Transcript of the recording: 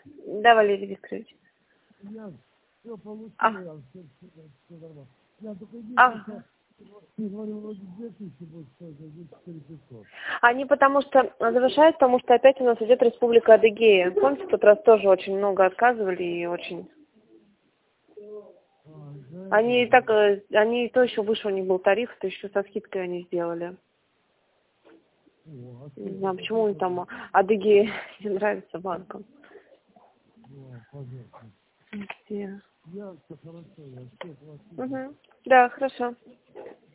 Да, Валерий Викторович. Я все получил, все нормально. Я только единственное, ты говорил, вроде 2000 будет стоить, а здесь 4500. Они потому что завышают, потому что опять у нас идет Республика Адыгея. Помните, в тот раз тоже очень много отказывали и очень... Они и так, они и то еще выше у них был тариф, то еще со скидкой они сделали. Не знаю, почему они там Адыгея не нравится банкам. Я все хорошо, я все плачу. Да, хорошо.